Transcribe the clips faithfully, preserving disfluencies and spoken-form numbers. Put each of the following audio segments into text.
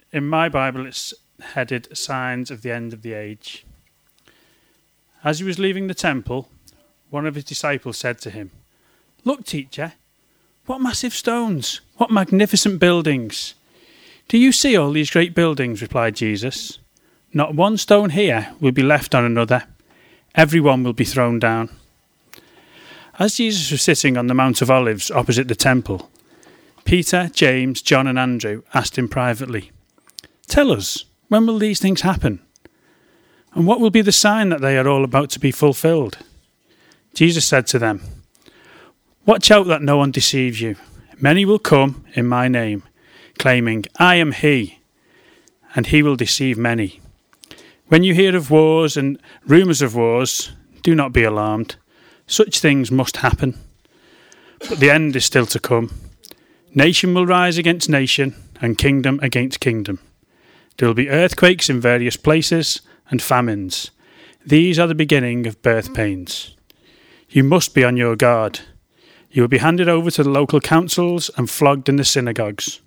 In my Bible, it's headed Signs of the End of the Age. As he was leaving the temple, one of his disciples said to him, "Look, teacher, what massive stones, what magnificent buildings." "Do you see all these great buildings?" replied Jesus. "Not one stone here will be left on another. Every one will be thrown down." As Jesus was sitting on the Mount of Olives opposite the temple, Peter, James, John and Andrew asked him privately, "Tell us, when will these things happen? And what will be the sign that they are all about to be fulfilled?" Jesus said to them, "Watch out that no one deceives you. Many will come in my name, claiming, 'I am he,' and he will deceive many. When you hear of wars and rumours of wars, do not be alarmed. Such things must happen. But the end is still to come. Nation will rise against nation, and kingdom against kingdom. There will be earthquakes in various places, and famines. These are the beginning of birth pains. You must be on your guard. You will be handed over to the local councils and flogged in the synagogues.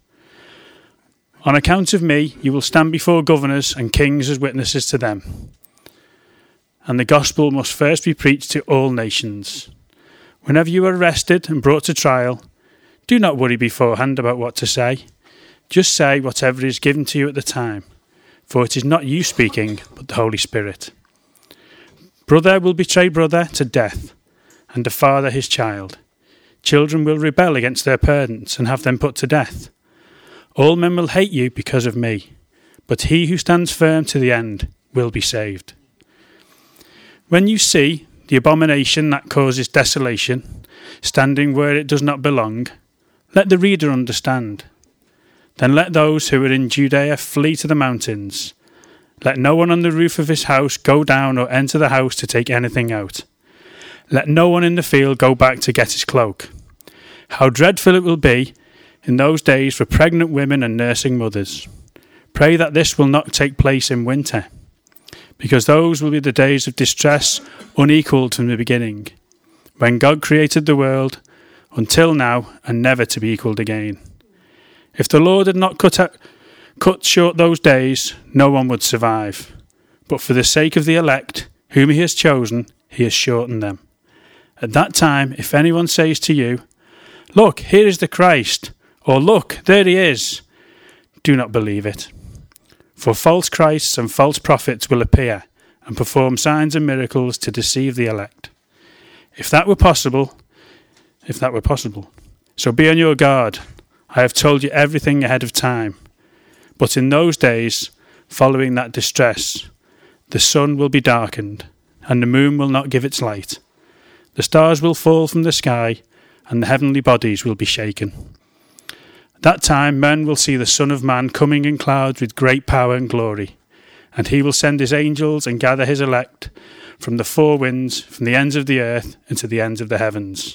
On account of me, you will stand before governors and kings as witnesses to them. And the gospel must first be preached to all nations. Whenever you are arrested and brought to trial, do not worry beforehand about what to say. Just say whatever is given to you at the time, for it is not you speaking, but the Holy Spirit. Brother will betray brother to death, and a father his child. Children will rebel against their parents and have them put to death. All men will hate you because of me, but he who stands firm to the end will be saved. When you see the abomination that causes desolation, standing where it does not belong, let the reader understand. Then let those who are in Judea flee to the mountains. Let no one on the roof of his house go down or enter the house to take anything out. Let no one in the field go back to get his cloak. How dreadful it will be in those days for pregnant women and nursing mothers. Pray that this will not take place in winter, because those will be the days of distress unequalled from the beginning, when God created the world, until now and never to be equalled again. If the Lord had not cut out, cut short those days, no one would survive. But for the sake of the elect, whom he has chosen, he has shortened them. At that time, if anyone says to you, 'Look, here is the Christ,' or 'Look, there he is,' do not believe it. For false Christs and false prophets will appear and perform signs and miracles to deceive the elect. If that were possible, if that were possible, so be on your guard. I have told you everything ahead of time. But in those days, following that distress, the sun will be darkened, and the moon will not give its light. The stars will fall from the sky, and the heavenly bodies will be shaken. At that time men will see the Son of Man coming in clouds with great power and glory, and he will send his angels and gather his elect from the four winds, from the ends of the earth and to the ends of the heavens."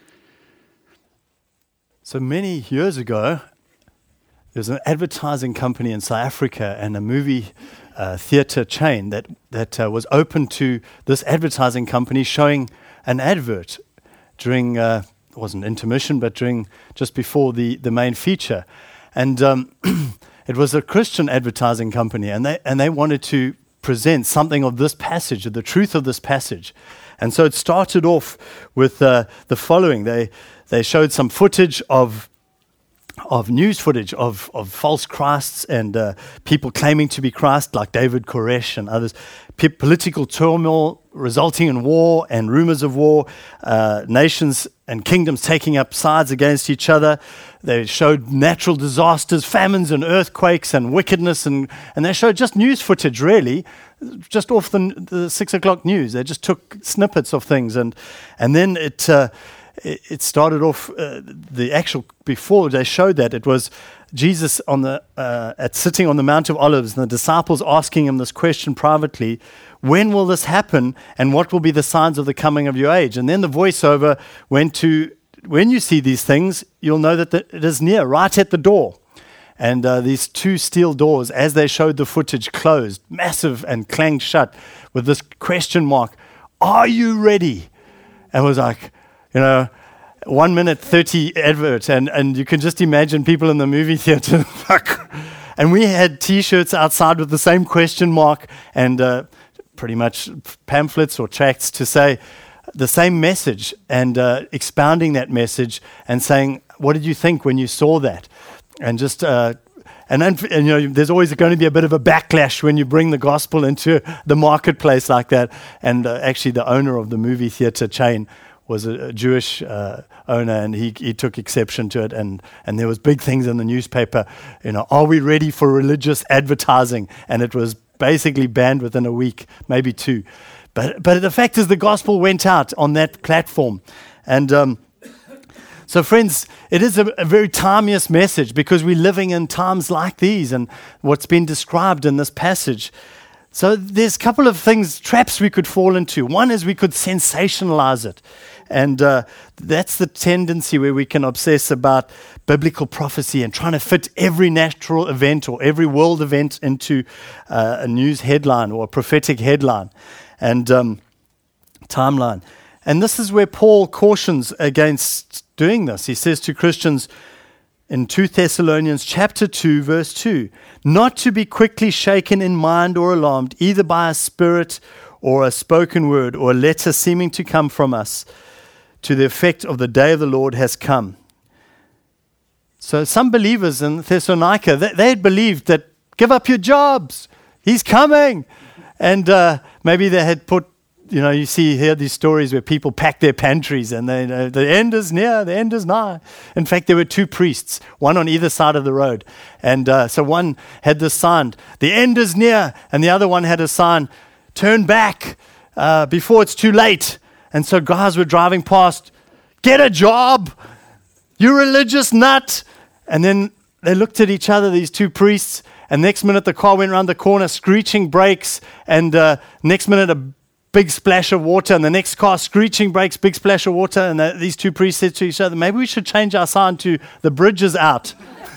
So many years ago, there was an advertising company in South Africa and a movie uh, theatre chain that, that uh, was open to this advertising company showing an advert during, uh, it wasn't intermission, but during just before the, the main feature. And um, it was a Christian advertising company, and they, and they wanted to present something of this passage, of the truth of this passage. And so it started off with uh, the following. They they showed some footage of of news footage of, of false Christs and uh, people claiming to be Christ, like David Koresh and others. P- political turmoil resulting in war and rumors of war, uh, nations and kingdoms taking up sides against each other. They showed natural disasters, famines and earthquakes and wickedness, and, and they showed just news footage, really, just off the, the six o'clock news. They just took snippets of things, and and then it uh, it, it started off uh, the actual before they showed that it was Jesus on the uh, at sitting on the Mount of Olives, and the disciples asking him this question privately: "When will this happen, and what will be the signs of the coming of your age?" And then the voiceover went to, "When you see these things, you'll know that the, it is near, right at the door." And uh, these two steel doors, as they showed the footage, closed, massive, and clanged shut with this question mark: "Are you ready?" And it was like, you know, one minute thirty advert, and, and you can just imagine people in the movie theater like, and we had T-shirts outside with the same question mark and uh, pretty much pamphlets or tracts to say the same message and uh, expounding that message and saying, what did you think when you saw that? And just, uh, and then, and, you know, there's always going to be a bit of a backlash when you bring the gospel into the marketplace like that. And uh, actually the owner of the movie theater chain was a, a Jewish uh, owner, and he, he took exception to it. And, and there was big things in the newspaper, you know, are we ready for religious advertising? And it was basically banned within a week, maybe two. But but the fact is the gospel went out on that platform. And um, so friends, it is a, a very timeless message because we're living in times like these and what's been described in this passage. So there's a couple of things, traps we could fall into. One is we could sensationalize it. And uh, that's the tendency where we can obsess about biblical prophecy and trying to fit every natural event or every world event into uh, a news headline or a prophetic headline and um, timeline. And this is where Paul cautions against doing this. He says to Christians in Second Thessalonians chapter two, verse two, not to be quickly shaken in mind or alarmed, either by a spirit or a spoken word or a letter seeming to come from us, to the effect of the day of the Lord has come. So some believers in Thessalonica, they, they had believed that give up your jobs, he's coming. And uh, maybe they had put, you know, you see here these stories where people pack their pantries and they know the end is near, the end is nigh. In fact, there were two priests, one on either side of the road. And uh, so one had this sign, the end is near, and the other one had a sign, turn back uh, before it's too late. And so guys were driving past, get a job, you religious nut. And then they looked at each other, these two priests, and next minute the car went around the corner, screeching brakes, and uh, next minute a big splash of water, and the next car screeching brakes, big splash of water, and the, these two priests said to each other, maybe we should change our sign to the bridge is out.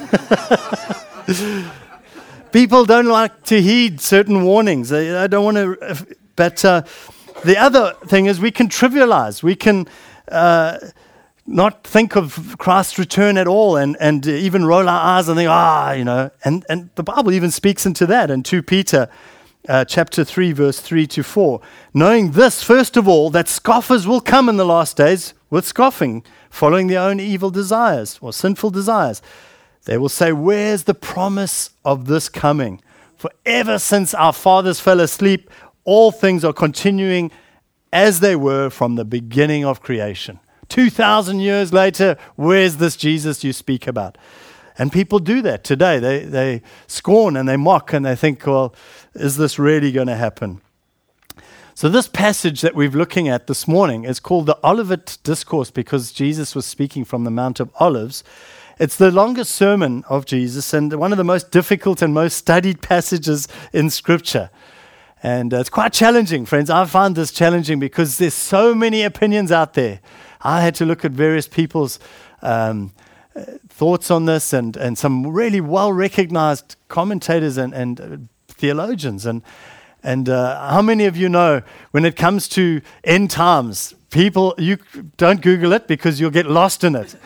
People don't like to heed certain warnings. They, they don't want to, but uh, the other thing is we can trivialize. We can uh, not think of Christ's return at all and, and even roll our eyes and think, ah, you know, and, and the Bible even speaks into that in Second Peter uh, chapter three, verse three to four. Knowing this, first of all, that scoffers will come in the last days with scoffing, following their own evil desires or sinful desires. They will say, where's the promise of this coming? For ever since our fathers fell asleep, all things are continuing as they were from the beginning of creation. Two thousand years later, where's this Jesus you speak about? And people do that today. They they scorn and they mock and they think, well, is this really going to happen? So this passage that we're looking at this morning is called the Olivet Discourse because Jesus was speaking from the Mount of Olives. It's the longest sermon of Jesus and one of the most difficult and most studied passages in Scripture. And uh, it's quite challenging, friends. I find this challenging because there's so many opinions out there. I had to look at various people's um, uh, thoughts on this and, and some really well-recognized commentators and, and uh, theologians. And, and uh, how many of you know when it comes to end times, people, you don't Google it because you'll get lost in it.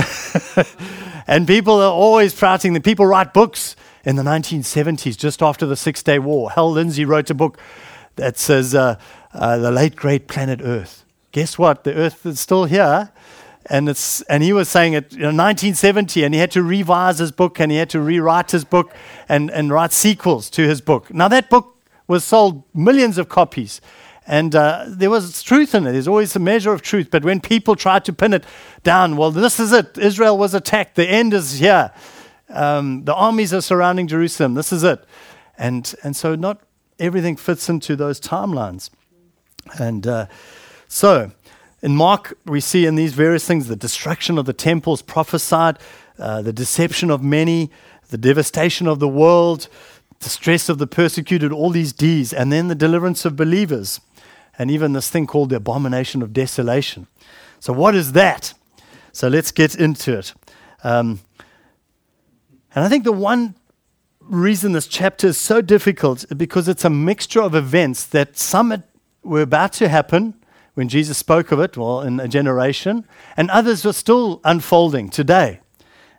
And people are always sprouting. The people write books. In the nineteen seventies, just after the Six-Day War, Hal Lindsey wrote a book that says uh, uh, the late great planet Earth. Guess what? The Earth is still here, and it's and he was saying it in nineteen seventy, and he had to revise his book, and he had to rewrite his book, and and write sequels to his book. Now that book was sold millions of copies, and uh, there was truth in it. There's always a measure of truth, but when people tried to pin it down, well, this is it. Israel was attacked. The end is here. Um, the armies are surrounding Jerusalem. This is it. And and so not everything fits into those timelines. And uh, so in Mark, we see in these various things, the destruction of the temples prophesied, uh, the deception of many, the devastation of the world, the stress of the persecuted, all these D's, and then the deliverance of believers, and even this thing called the abomination of desolation. So what is that? So let's get into it. Um, And I think the one reason this chapter is so difficult is because it's a mixture of events that some were about to happen when Jesus spoke of it, well, in a generation, and others are still unfolding today.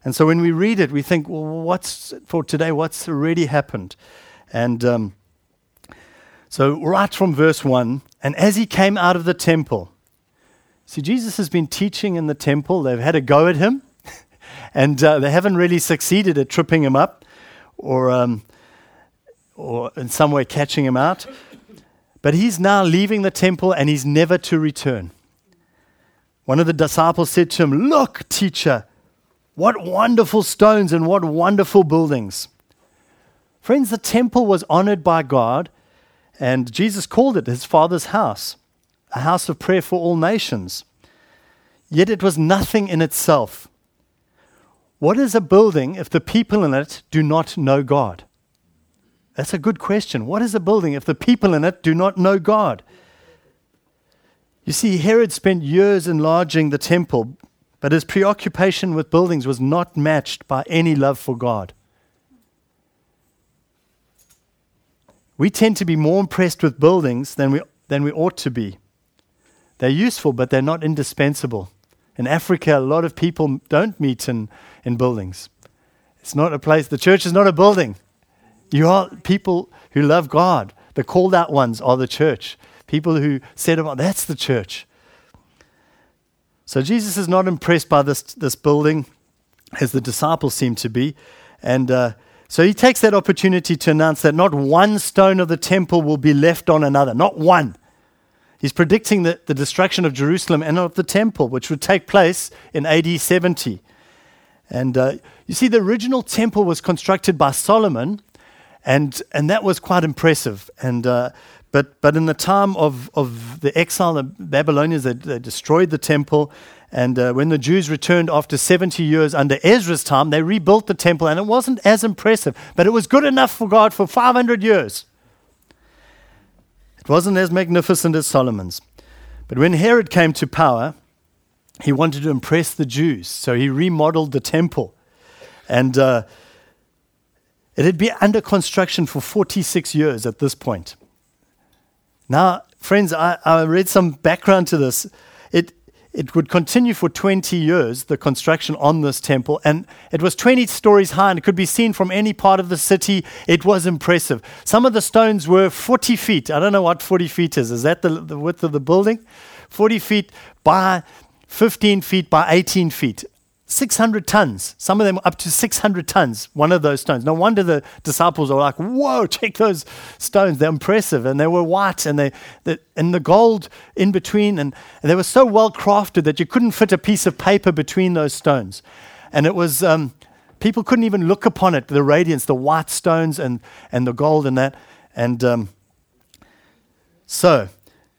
And so when we read it, we think, well, what's for today, what's already happened? And um, so right from verse one, and as he came out of the temple, see, Jesus has been teaching in the temple. They've had a go at him, and uh, they haven't really succeeded at tripping him up or, um, or in some way catching him out. But he's now leaving the temple, and he's never to return. One of the disciples said to him, "Look, teacher, what wonderful stones and what wonderful buildings." Friends, the temple was honored by God, and Jesus called it his Father's house, a house of prayer for all nations. Yet it was nothing in itself. What is a building if the people in it do not know God? That's a good question. What is a building if the people in it do not know God? You see, Herod spent years enlarging the temple, but his preoccupation with buildings was not matched by any love for God. We tend to be more impressed with buildings than we than we ought to be. They're useful, but they're not indispensable. In Africa, a lot of people don't meet in, in buildings. It's not a place, the church is not a building. You are people who love God. The called out ones are the church. People who set them up, that's the church. So Jesus is not impressed by this, this building, as the disciples seem to be. And uh, so he takes that opportunity to announce that not one stone of the temple will be left on another, not one. He's predicting the, the destruction of Jerusalem and of the temple, which would take place in A D seventy. And uh, you see, the original temple was constructed by Solomon, and and that was quite impressive. And uh, but but in the time of, of the exile, the Babylonians, they, they destroyed the temple. And uh, when the Jews returned after seventy years under Ezra's time, they rebuilt the temple, and it wasn't as impressive, but it was good enough for God for five hundred years. It wasn't as magnificent as Solomon's. But when Herod came to power, he wanted to impress the Jews, so he remodeled the temple. And uh, it had been under construction for forty-six years at this point. Now, friends, I, I read some background to this. It It would continue for twenty years, the construction on this temple, and it was twenty stories high, and it could be seen from any part of the city. It was impressive. Some of the stones were forty feet. I don't know what forty feet is. Is that the, the width of the building? forty feet by fifteen feet by eighteen feet. six hundred tons. Some of them up to six hundred tons, one of those stones. No wonder the disciples are like, whoa, check those stones. They're impressive. And they were white, and they, the, and the gold in between. And, and they were so well crafted that you couldn't fit a piece of paper between those stones. And it was, um, people couldn't even look upon it, the radiance, the white stones and, and the gold and that. And um, so...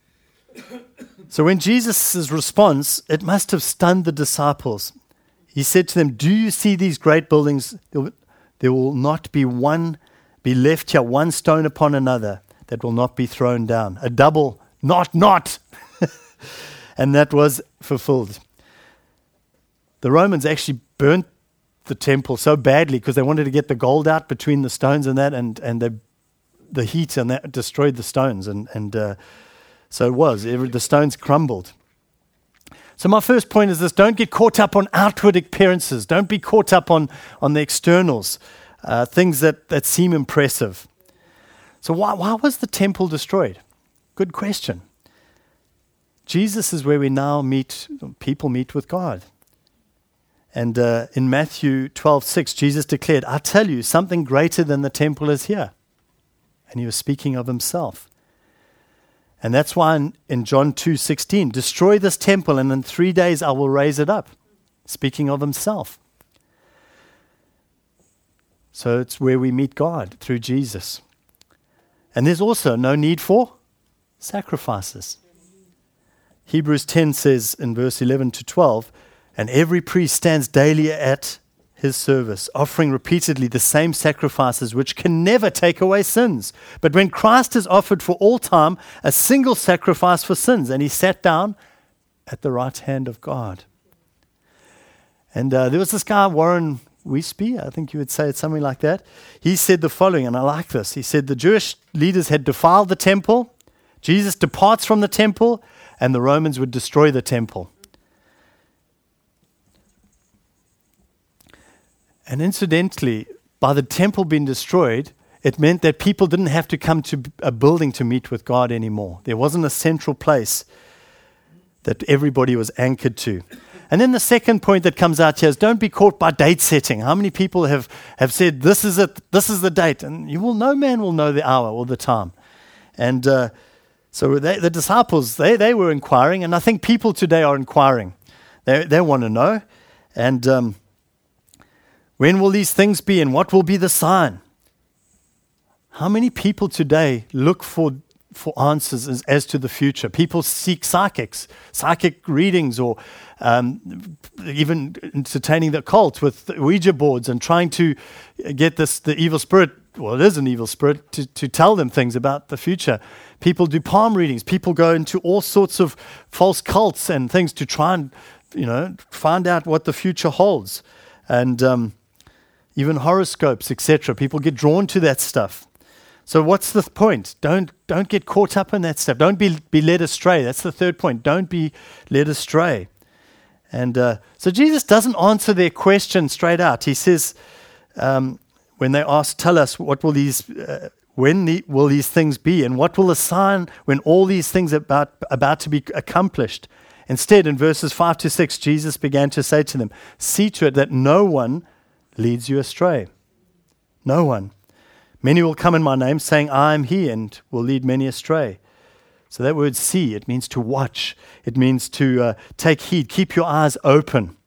So when Jesus' response, it must have stunned the disciples. He said to them, "Do you see these great buildings? There will not be one, be left here, one stone upon another that will not be thrown down." A double, not, not. And that was fulfilled. The Romans actually burnt the temple so badly because they wanted to get the gold out between the stones and that, and, and the, the heat and that destroyed the stones. And, and uh, so it was, every, the stones crumbled. So my first point is this: don't get caught up on outward appearances. Don't be caught up on, on the externals, uh, things that, that seem impressive. So why, why was the temple destroyed? Good question. Jesus is where we now meet, people meet with God. And uh, in Matthew twelve six, Jesus declared, "I tell you, something greater than the temple is here." And he was speaking of himself. And that's why in, in John two sixteen, "Destroy this temple, and in three days I will raise it up." Speaking of himself. So it's where we meet God, through Jesus. And there's also no need for sacrifices. Hebrews ten says in verse eleven to twelve, "And every priest stands daily at his service, offering repeatedly the same sacrifices which can never take away sins. But when Christ is offered for all time, a single sacrifice for sins, and he sat down at the right hand of God." And uh, there was this guy, Warren Wiesby, I think you would say it something like that. He said the following, and I like this. He said the Jewish leaders had defiled the temple, Jesus departs from the temple, and the Romans would destroy the temple. And incidentally, by the temple being destroyed, it meant that people didn't have to come to a building to meet with God anymore. There wasn't a central place that everybody was anchored to. And then the second point that comes out here is don't be caught by date setting. How many people have, have said, this is it, this is the date? And you will, no man will know the hour or the time. And uh, so they, the disciples, they, they were inquiring, and I think people today are inquiring. They, they want to know. And um, when will these things be, and what will be the sign? How many people today look for for answers as, as to the future? People seek psychics, psychic readings, or um, even entertaining the occult with Ouija boards and trying to get this the evil spirit, well, it is an evil spirit, to, to tell them things about the future. People do palm readings. People go into all sorts of false cults and things to try and, you know, find out what the future holds. And um, even horoscopes, et cetera. People get drawn to that stuff. So what's the point? Don't don't get caught up in that stuff. Don't be be led astray. That's the third point. Don't be led astray. And uh, so Jesus doesn't answer their question straight out. He says, um, when they ask, tell us, what will these, uh, when the, will these things be, and what will the sign when all these things are about about to be accomplished? Instead, in verses five to six, Jesus began to say to them, see to it that no one leads you astray. No one. Many will come in my name, saying, I am he, and will lead many astray. So that word see, it means to watch. It means to uh, take heed, keep your eyes open.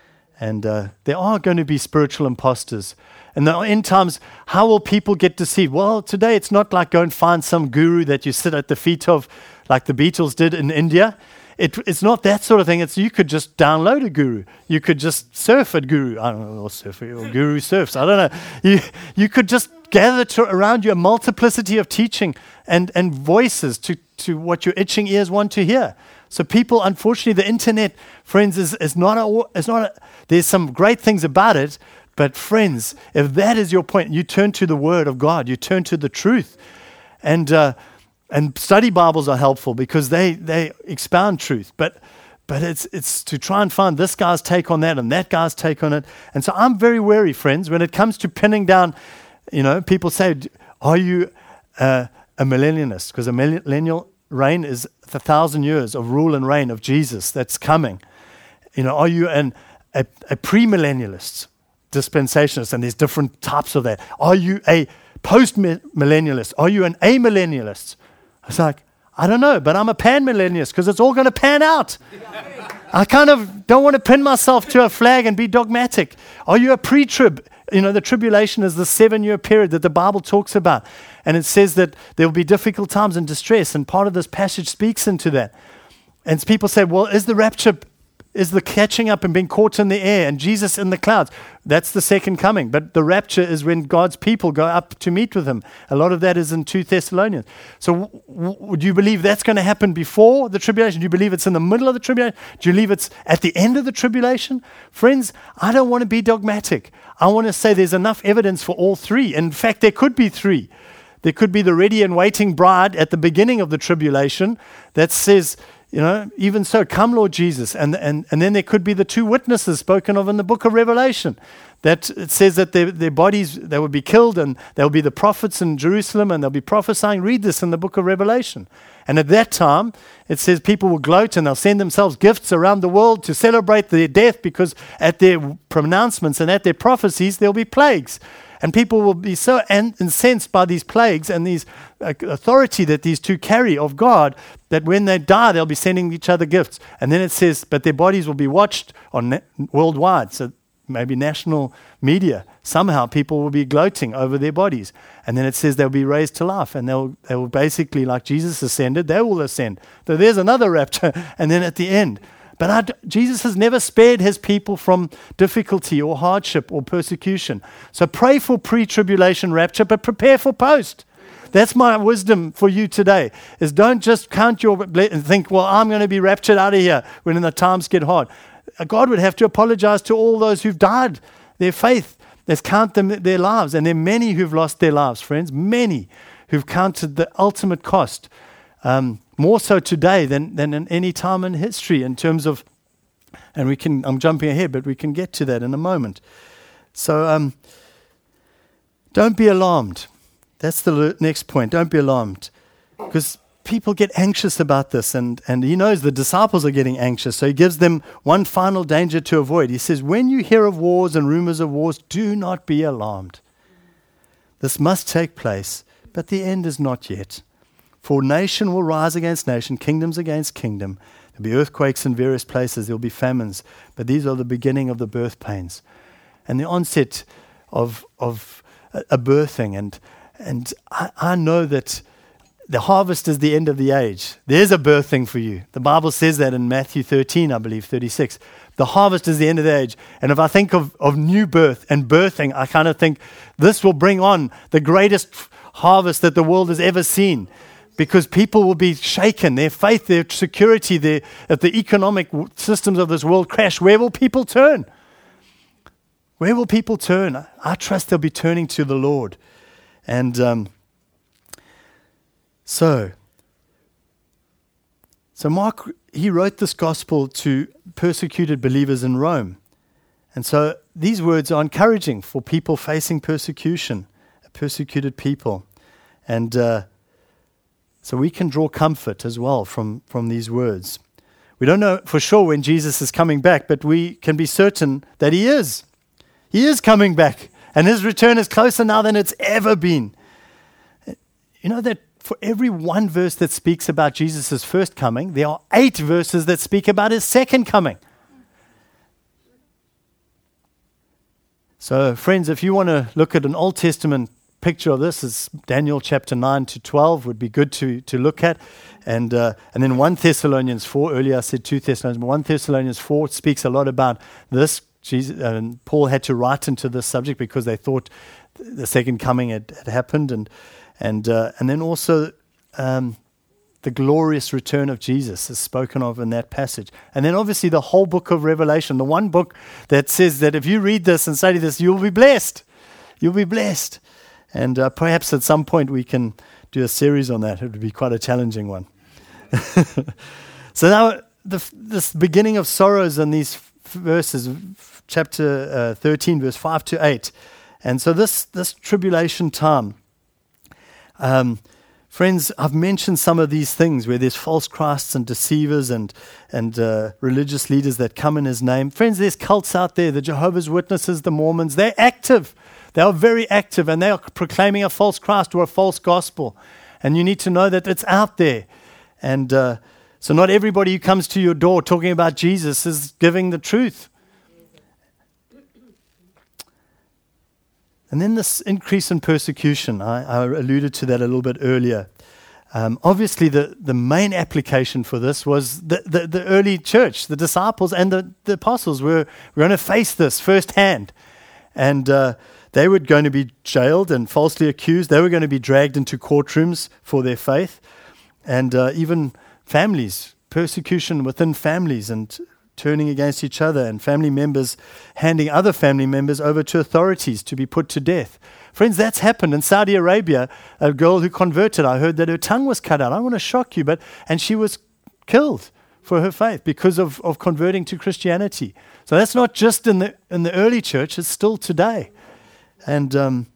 And uh, there are going to be spiritual imposters. And the end times, how will people get deceived? Well, today it's not like go and find some guru that you sit at the feet of, like the Beatles did in India. It, it's not that sort of thing. It's you could just download a guru. You could just surf at guru. I don't know, or surf or guru surfs. I don't know. You you could just gather to around you a multiplicity of teaching and, and voices to, to what your itching ears want to hear. So people, unfortunately, the internet, friends, is, is not a, is not a, there's some great things about it, but friends, if that is your point, you turn to the Word of God, you turn to the truth. And uh, and study Bibles are helpful because they, they expound truth, but But it's it's to try and find this guy's take on that and that guy's take on it. And so I'm very wary, friends, when it comes to pinning down, you know, people say, are you uh, a millennialist? Because a millennial reign is the thousand years of rule and reign of Jesus that's coming. You know, are you an, a, a premillennialist, dispensationalist? And there's different types of that. Are you a post-millennialist? Are you an amillennialist? It's like, I don't know, but I'm a pan-millennialist because it's all going to pan out. I kind of don't want to pin myself to a flag and be dogmatic. Are you a pre-trib? You know, the tribulation is the seven-year period that the Bible talks about. And it says that there will be difficult times and distress, and part of this passage speaks into that. And people say, well, is the rapture, is the catching up and being caught in the air and Jesus in the clouds? That's the second coming. But the rapture is when God's people go up to meet with him. A lot of that is in Second Thessalonians. So w- w- do you believe that's going to happen before the tribulation? Do you believe it's in the middle of the tribulation? Do you believe it's at the end of the tribulation? Friends, I don't want to be dogmatic. I want to say there's enough evidence for all three. In fact, there could be three. There could be the ready and waiting bride at the beginning of the tribulation that says, you know, even so, come Lord Jesus. And, and, and then there could be the two witnesses spoken of in the book of Revelation. That it says that their, their bodies, they will be killed, and there will be the prophets in Jerusalem, and they'll be prophesying. Read this in the book of Revelation. And at that time, it says people will gloat and they'll send themselves gifts around the world to celebrate their death, because at their pronouncements and at their prophecies, there'll be plagues. And people will be so an- incensed by these plagues and these uh, authority that these two carry of God, that when they die, they'll be sending each other gifts. And then it says, but their bodies will be watched on na- worldwide. So maybe national media. Somehow people will be gloating over their bodies. And then it says they'll be raised to life. And they'll, they will basically, like Jesus ascended, they will ascend. So there's another rapture. And then at the end. But I, Jesus has never spared his people from difficulty or hardship or persecution. So pray for pre-tribulation rapture, but prepare for post. That's my wisdom for you today, is don't just count your and think, well, I'm going to be raptured out of here when the times get hard. God would have to apologize to all those who've died their faith. Let's count them their lives. And there are many who've lost their lives, friends, many who've counted the ultimate cost. Um, more so today than, than in any time in history in terms of, and we can, I'm jumping ahead, but we can get to that in a moment. So um, don't be alarmed. That's the le- next point. Don't be alarmed. Because people get anxious about this, and, and he knows the disciples are getting anxious, so he gives them one final danger to avoid. He says, when you hear of wars and rumors of wars, do not be alarmed. This must take place, but the end is not yet. For nation will rise against nation, kingdoms against kingdom. There'll be earthquakes in various places, there'll be famines, but these are the beginning of the birth pains and the onset of of a, a birthing. And and I, I know that the harvest is the end of the age. There's a birthing for you. The Bible says that in Matthew thirteen, I believe, thirty-six. The harvest is the end of the age. And if I think of, of new birth and birthing, I kind of think this will bring on the greatest harvest that the world has ever seen. Because people will be shaken, their faith, their security, their, if the economic systems of this world crash, where will people turn? Where will people turn? I trust they'll be turning to the Lord. And um, so, so Mark, he wrote this gospel to persecuted believers in Rome. And so these words are encouraging for people facing persecution, persecuted people. And uh, So we can draw comfort as well from, from these words. We don't know for sure when Jesus is coming back, but we can be certain that he is. He is coming back, and his return is closer now than it's ever been. You know that for every one verse that speaks about Jesus' first coming, there are eight verses that speak about his second coming. So, friends, if you want to look at an Old Testament picture of this, is Daniel chapter nine to twelve would be good to, to look at. And uh, and then First Thessalonians four, earlier I said Second Thessalonians, but First Thessalonians four speaks a lot about this. Jesus, uh, Paul had to write into this subject because they thought the second coming had, had happened. And and uh, and then also um, the glorious return of Jesus is spoken of in that passage. And then obviously the whole book of Revelation, the one book that says that if you read this and study this, you'll be blessed. You'll be blessed. And uh, perhaps at some point we can do a series on that. It would be quite a challenging one. So now, the, this beginning of sorrows in these f- verses, f- chapter uh, thirteen, verse five to eight. And so this, this tribulation time, um, friends, I've mentioned some of these things where there's false Christs and deceivers and, and uh, religious leaders that come in his name. Friends, there's cults out there, the Jehovah's Witnesses, the Mormons, they're active. They are very active, and they are proclaiming a false Christ or a false gospel. And you need to know that it's out there. And uh, so not everybody who comes to your door talking about Jesus is giving the truth. And then this increase in persecution, I, I alluded to that a little bit earlier. Um, obviously, the, the main application for this was the, the, the early church, the disciples and the, the apostles were, were going to face this firsthand. And uh, they were going to be jailed and falsely accused. They were going to be dragged into courtrooms for their faith. And uh, even families, persecution within families and turning against each other, and family members handing other family members over to authorities to be put to death. Friends, that's happened in Saudi Arabia. A girl who converted, I heard that her tongue was cut out. I don't want to shock you, but and she was killed for her faith because of, of converting to Christianity. So that's not just in the in the early church, it's still today. And um,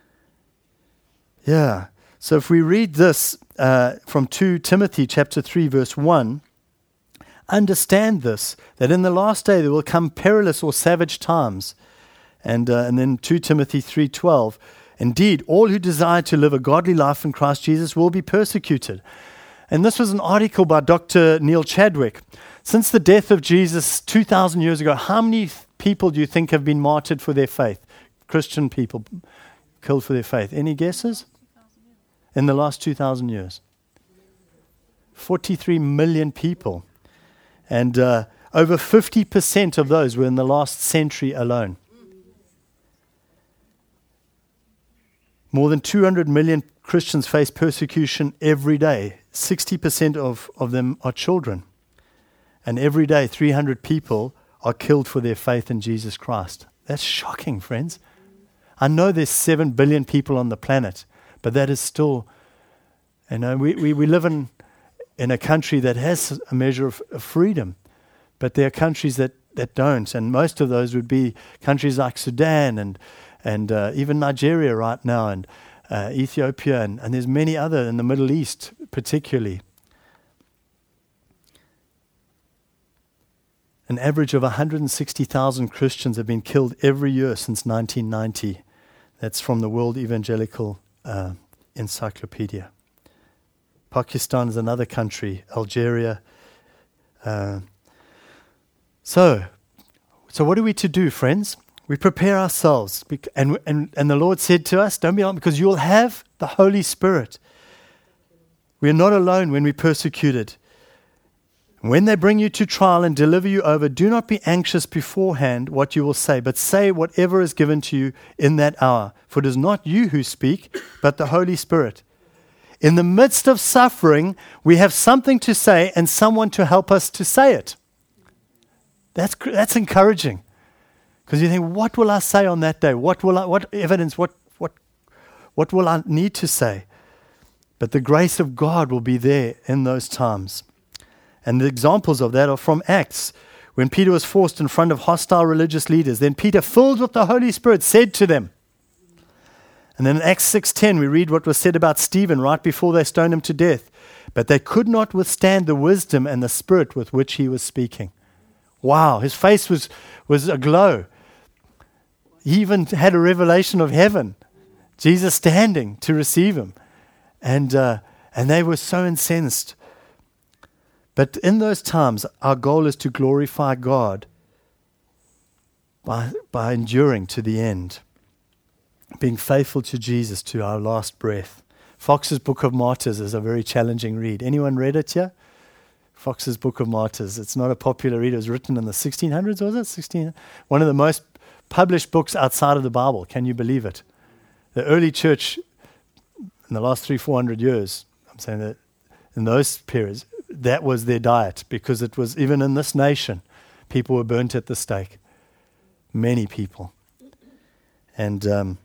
yeah, so if we read this uh, from Second Timothy chapter three, verse one, understand this, that in the last day there will come perilous or savage times. And uh, and then Second Timothy three twelve, indeed, all who desire to live a godly life in Christ Jesus will be persecuted. And this was an article by Doctor Neil Chadwick. Since the death of Jesus two thousand years ago, how many people do you think have been martyred for their faith? Christian people killed for their faith. Any guesses? In the last two thousand years. forty-three million people. And uh, over fifty percent of those were in the last century alone. More than two hundred million Christians face persecution every day. sixty percent of, of them are children. And every day, three hundred people are killed for their faith in Jesus Christ. That's shocking, friends. I know there's seven billion people on the planet, but that is still, you know, we, we, we live in, in a country that has a measure of, of freedom, but there are countries that that don't, and most of those would be countries like Sudan and and uh, even Nigeria right now, and uh, Ethiopia, and, and there's many other in the Middle East particularly. An average of one hundred sixty thousand Christians have been killed every year since nineteen ninety. That's from the World Evangelical uh, Encyclopedia. Pakistan is another country, Algeria. Uh, so, so what are we to do, friends? We prepare ourselves. bec- And, and, and the Lord said to us, don't be alarmed, because you'll have the Holy Spirit. We are not alone when we're persecuted. When they bring you to trial and deliver you over, do not be anxious beforehand what you will say, but say whatever is given to you in that hour. For it is not you who speak, but the Holy Spirit. In the midst of suffering, we have something to say and someone to help us to say it. That's that's encouraging. Because you think, what will I say on that day? What will I, what evidence, what what what will I need to say? But the grace of God will be there in those times. And the examples of that are from Acts, when Peter was forced in front of hostile religious leaders. Then Peter, filled with the Holy Spirit, said to them. And then in Acts six ten, we read what was said about Stephen right before they stoned him to death. But they could not withstand the wisdom and the spirit with which he was speaking. Wow, his face was, was aglow. He even had a revelation of heaven. Jesus standing to receive him. And, uh, and they were so incensed. But in those times, our goal is to glorify God by, by enduring to the end, being faithful to Jesus to our last breath. Fox's Book of Martyrs is a very challenging read. Anyone read it here? Fox's Book of Martyrs. It's not a popular read. It was written in the sixteen hundreds, was it? sixteen One of the most published books outside of the Bible. Can you believe it? The early church in the last three, four hundred years, I'm saying that in those periods, that was their diet, because it was, even in this nation, people were burnt at the stake. Many people. And um,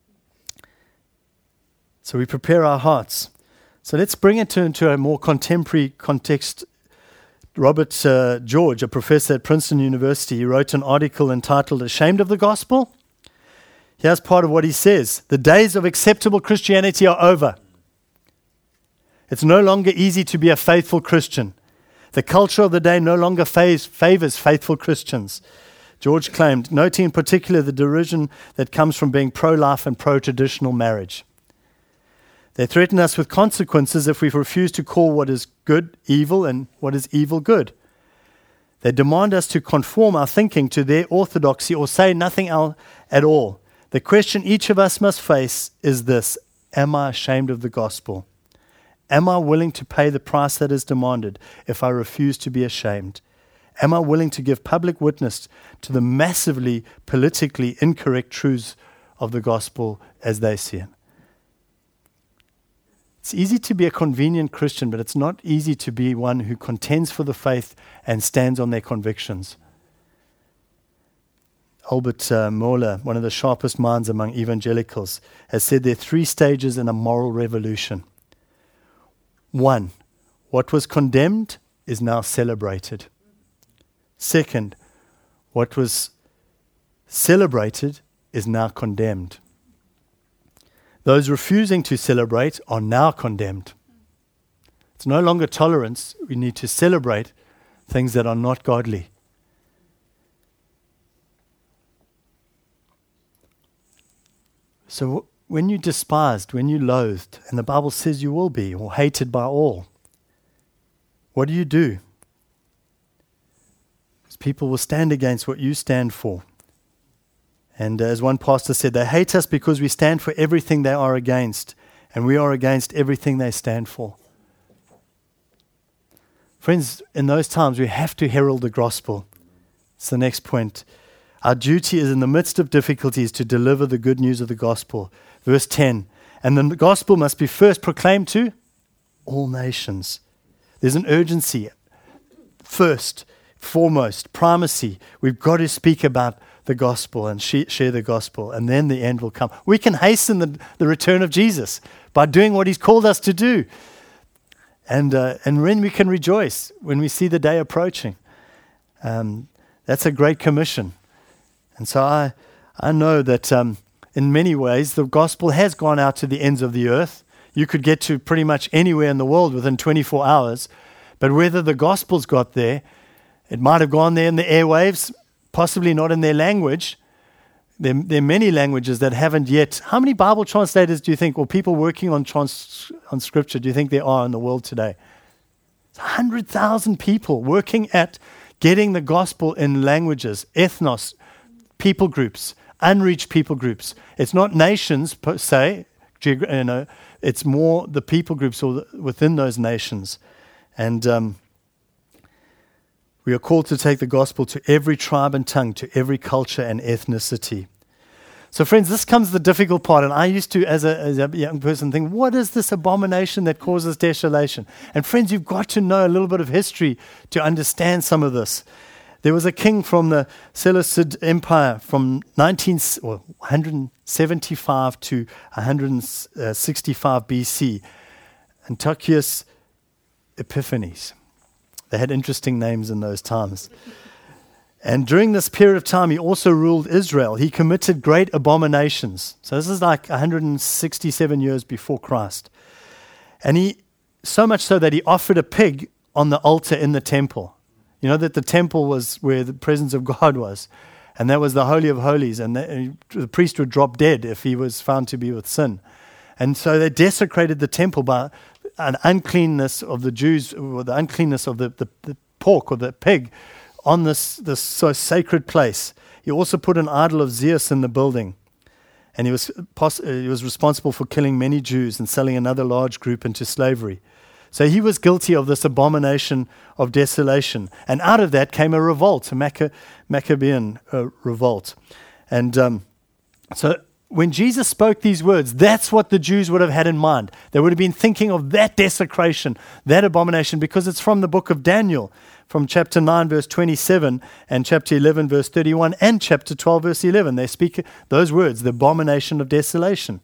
so we prepare our hearts. So let's bring it to, into a more contemporary context. Robert uh, George, a professor at Princeton University, he wrote an article entitled Ashamed of the Gospel? Here's part of what he says. The days of acceptable Christianity are over. It's no longer easy to be a faithful Christian. The culture of the day no longer fav- favors faithful Christians. George claimed, noting in particular the derision that comes from being pro-life and pro-traditional marriage. They threaten us with consequences if we refuse to call what is good evil and what is evil good. They demand us to conform our thinking to their orthodoxy or say nothing else at all. The question each of us must face is this: am I ashamed of the gospel? Am I willing to pay the price that is demanded if I refuse to be ashamed? Am I willing to give public witness to the massively politically incorrect truths of the gospel as they see it? It's easy to be a convenient Christian, but it's not easy to be one who contends for the faith and stands on their convictions. Albert uh, Mohler, one of the sharpest minds among evangelicals, has said there are three stages in a moral revolution. One, what was condemned is now celebrated. Second, what was celebrated is now condemned. Those refusing to celebrate are now condemned. It's no longer tolerance. We need to celebrate things that are not godly. So when you're despised, when you're loathed, and the Bible says you will be, or hated by all, what do you do? Because people will stand against what you stand for. And as one pastor said, they hate us because we stand for everything they are against, and we are against everything they stand for. Friends, in those times, we have to herald the gospel. It's the next point. Our duty is in the midst of difficulties to deliver the good news of the gospel. Verse ten, and the gospel must be first proclaimed to all nations. There's an urgency. First, foremost, primacy. We've got to speak about the gospel and share the gospel, and then the end will come. We can hasten the, the return of Jesus by doing what he's called us to do. And uh, and when we can rejoice when we see the day approaching. Um, That's a great commission. And so I, I know that um, in many ways the gospel has gone out to the ends of the earth. You could get to pretty much anywhere in the world within twenty-four hours. But whether the gospel's got there, it might have gone there in the airwaves, possibly not in their language. There, there are many languages that haven't yet. How many Bible translators do you think, or people working on trans, on scripture, do you think there are in the world today? It's one hundred thousand people working at getting the gospel in languages, ethnos, people groups, unreached people groups. It's not nations per se, geog- you know, it's more the people groups or the, within those nations. And um, we are called to take the gospel to every tribe and tongue, to every culture and ethnicity. So friends, this comes the difficult part. And I used to, as a, as a young person, think, what is this abomination that causes desolation? And friends, you've got to know a little bit of history to understand some of this. There was a king from the Seleucid Empire from nineteen, or one seventy-five to one sixty-five B C, Antiochus Epiphanes. They had interesting names in those times. And during this period of time, he also ruled Israel. He committed great abominations. So this is like one hundred sixty-seven years before Christ. And he, so much so that he offered a pig on the altar in the temple. You know that the temple was where the presence of God was. And that was the Holy of Holies. And the, the priest would drop dead if he was found to be with sin. And so they desecrated the temple by an uncleanness of the Jews, or the uncleanness of the, the, the pork or the pig on this, this so sacred place. He also put an idol of Zeus in the building. And he was, poss- he was responsible for killing many Jews and selling another large group into slavery. So he was guilty of this abomination of desolation. And out of that came a revolt, a Macca- Maccabean uh, revolt. And um, so when Jesus spoke these words, that's what the Jews would have had in mind. They would have been thinking of that desecration, that abomination, because it's from the book of Daniel, from chapter nine, verse twenty-seven, and chapter eleven, verse thirty-one, and chapter twelve, verse eleven. They speak those words, the abomination of desolation.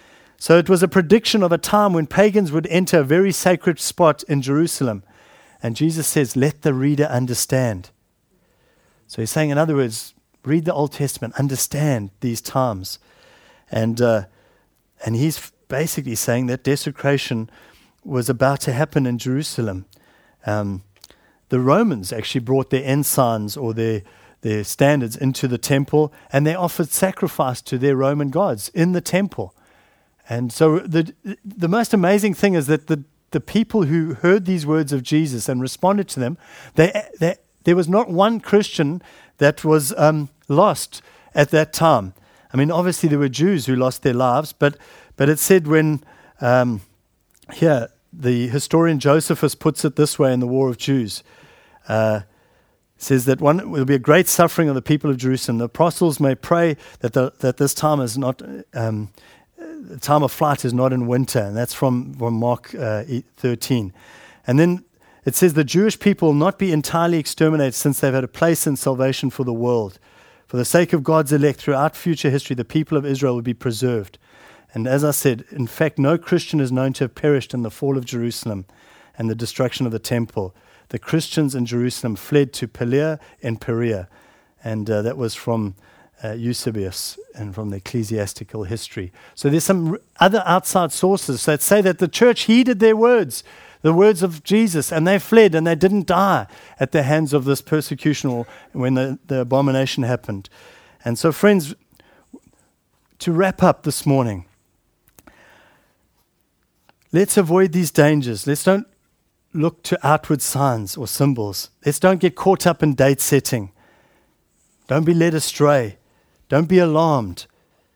So it was a prediction of a time when pagans would enter a very sacred spot in Jerusalem. And Jesus says, let the reader understand. So he's saying, in other words, read the Old Testament, understand these times. And uh, and he's basically saying that desecration was about to happen in Jerusalem. Um, the Romans actually brought their ensigns or their, their standards into the temple, and they offered sacrifice to their Roman gods in the temple. And so the the most amazing thing is that the, the people who heard these words of Jesus and responded to them, they, they, there was not one Christian that was um, lost at that time. I mean, obviously there were Jews who lost their lives, but but it said when, um, here, the historian Josephus puts it this way in the War of Jews, uh, says that one there will be a great suffering of the people of Jerusalem. The apostles may pray that the, that this time is not, um, the time of flight is not in winter, and that's from, from Mark uh, thirteen. And then it says the Jewish people will not be entirely exterminated since they've had a place in salvation for the world. For the sake of God's elect, throughout future history, the people of Israel will be preserved. And as I said, in fact, no Christian is known to have perished in the fall of Jerusalem and the destruction of the temple. The Christians in Jerusalem fled to Perea and Perea. And uh, that was from uh, Eusebius and from the ecclesiastical history. So there's some r- other outside sources that say that the church heeded their words, the words of Jesus, and they fled and they didn't die at the hands of this persecution or when the, the abomination happened. And so, friends, to wrap up this morning, let's avoid these dangers. Let's don't look to outward signs or symbols. Let's don't get caught up in date setting. Don't be led astray. Don't be alarmed.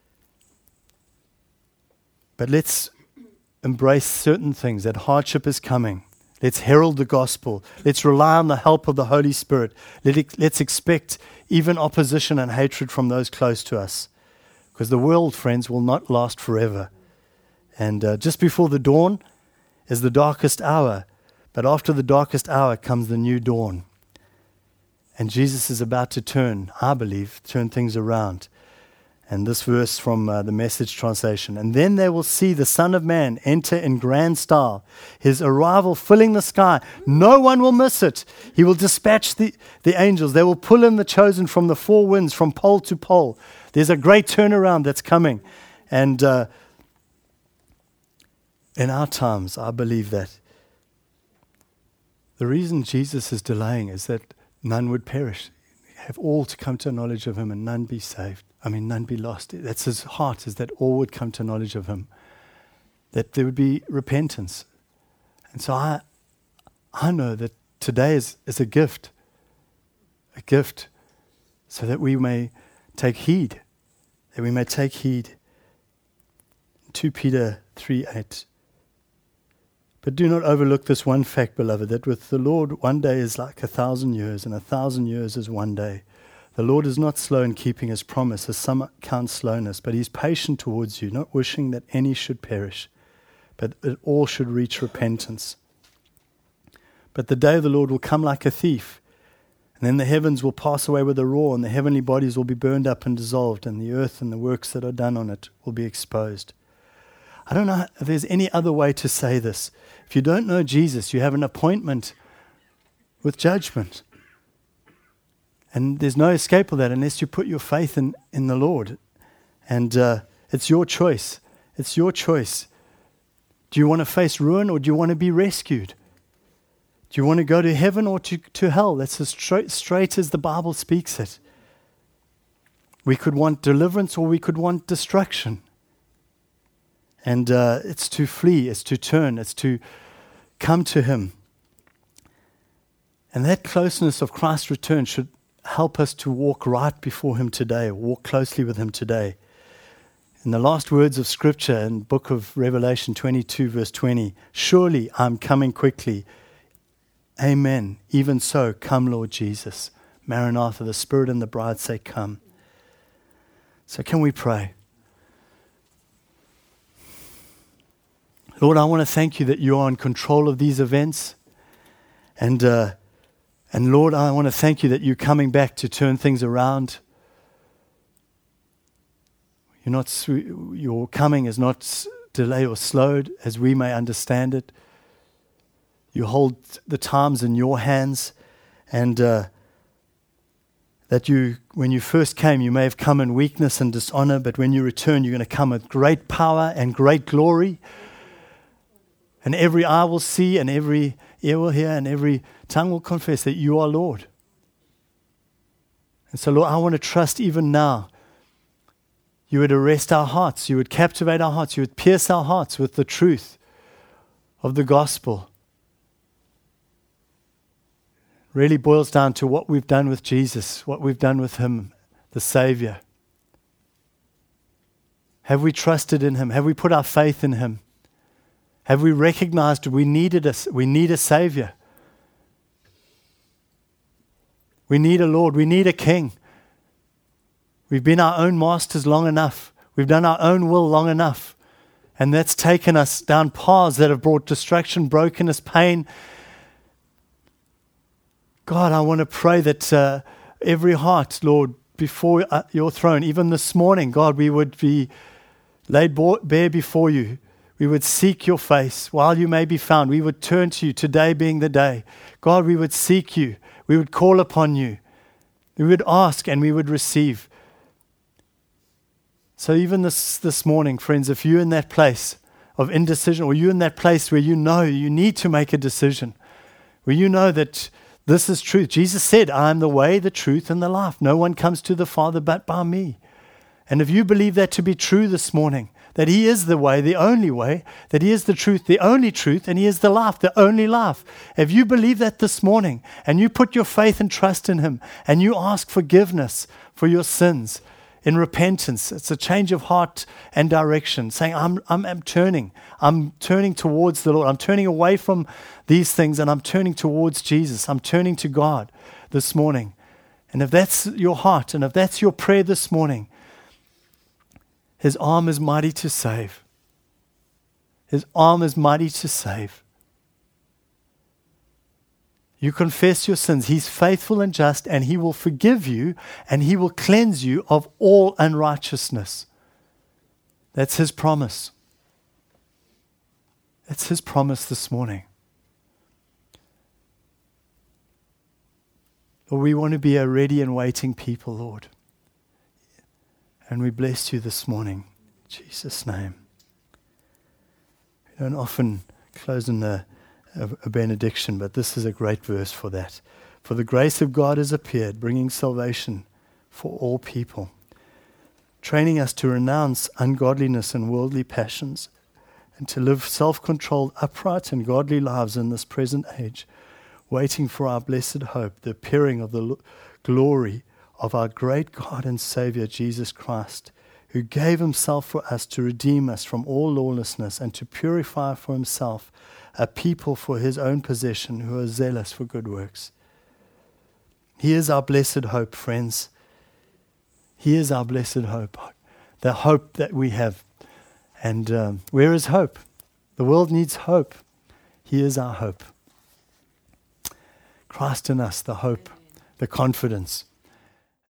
But let's embrace certain things, that hardship is coming. Let's herald the gospel. Let's rely on the help of the Holy Spirit. Let it, let's expect even opposition and hatred from those close to us. Because the world, friends, will not last forever. And uh, just before the dawn is the darkest hour. But after the darkest hour comes the new dawn. And Jesus is about to turn, I believe, turn things around. And this verse from uh, the Message translation. And then they will see the Son of Man enter in grand style, his arrival filling the sky. No one will miss it. He will dispatch the, the angels. They will pull in the chosen from the four winds, from pole to pole. There's a great turnaround that's coming. And uh, in our times, I believe that the reason Jesus is delaying is that none would perish. Have all to come to a knowledge of him and none be saved. I mean, none be lost. That's his heart, is that all would come to knowledge of him. That there would be repentance. And so I I know that today is, is a gift. A gift so that we may take heed. That we may take heed. Second Peter three eight. But do not overlook this one fact, beloved, that with the Lord one day is like a thousand years, and a thousand years is one day. The Lord is not slow in keeping his promise, as some count slowness, but he's patient towards you, not wishing that any should perish, but that all should reach repentance. But the day of the Lord will come like a thief, and then the heavens will pass away with a roar, and the heavenly bodies will be burned up and dissolved, and the earth and the works that are done on it will be exposed. I don't know if there's any other way to say this. If you don't know Jesus, you have an appointment with judgment. And there's no escape of that unless you put your faith in, in the Lord. And uh, it's your choice. It's your choice. Do you want to face ruin or do you want to be rescued? Do you want to go to heaven or to, to hell? That's as straight, straight as the Bible speaks it. We could want deliverance or we could want destruction. And uh, it's to flee, it's to turn, it's to come to him. And that closeness of Christ's return should help us to walk right before him today, walk closely with him today. In the last words of Scripture in the book of Revelation twenty-two, verse twenty, surely I'm coming quickly. Amen. Even so, come, Lord Jesus. Maranatha, the Spirit and the bride say, come. So can we pray? Lord, I want to thank you that you are in control of these events. And uh, and Lord, I want to thank you that you're coming back to turn things around. You're not, your coming is not delayed or slowed as we may understand it. You hold the times in your hands, and uh, that you, when you first came, you may have come in weakness and dishonor, but when you return, you're going to come with great power and great glory. And every eye will see, and every ear will hear, and every tongue will confess that you are Lord. And so, Lord, I want to trust even now. You would arrest our hearts. You would captivate our hearts. You would pierce our hearts with the truth of the gospel. Really boils down to what we've done with Jesus, what we've done with him, the Savior. Have we trusted in him? Have we put our faith in him? Have we recognized we needed a, we need a Savior? We need a Lord. We need a King. We've been our own masters long enough. We've done our own will long enough. And that's taken us down paths that have brought destruction, brokenness, pain. God, I want to pray that uh, every heart, Lord, before uh, your throne, even this morning, God, we would be laid bare before you. We would seek your face while you may be found. We would turn to you, today being the day. God, we would seek you. We would call upon you. We would ask and we would receive. So even this, this morning, friends, if you're in that place of indecision, or you're in that place where you know you need to make a decision, where you know that this is truth. Jesus said, I am the way, the truth, and the life. No one comes to the Father but by me. And if you believe that to be true this morning, that he is the way, the only way, that he is the truth, the only truth, and he is the life, the only life. If you believe that this morning, and you put your faith and trust in him, and you ask forgiveness for your sins in repentance, it's a change of heart and direction, saying, I'm, I'm, I'm turning, I'm turning towards the Lord, I'm turning away from these things, and I'm turning towards Jesus, I'm turning to God this morning. And if that's your heart, and if that's your prayer this morning, his arm is mighty to save. His arm is mighty to save. You confess your sins. He's faithful and just, and He will forgive you, and He will cleanse you of all unrighteousness. That's His promise. That's His promise this morning. Lord, we want to be a ready and waiting people, Lord. And we bless you this morning. In Jesus' name. We don't often close in a, a, a benediction, but this is a great verse for that. For the grace of God has appeared, bringing salvation for all people, training us to renounce ungodliness and worldly passions, and to live self-controlled, upright, and godly lives in this present age, waiting for our blessed hope, the appearing of the lo- glory of our great God and Savior, Jesus Christ, who gave Himself for us to redeem us from all lawlessness and to purify for Himself a people for His own possession who are zealous for good works. He is our blessed hope, friends. He is our blessed hope, the hope that we have. And um, where is hope? The world needs hope. He is our hope. Christ in us, the hope, the confidence.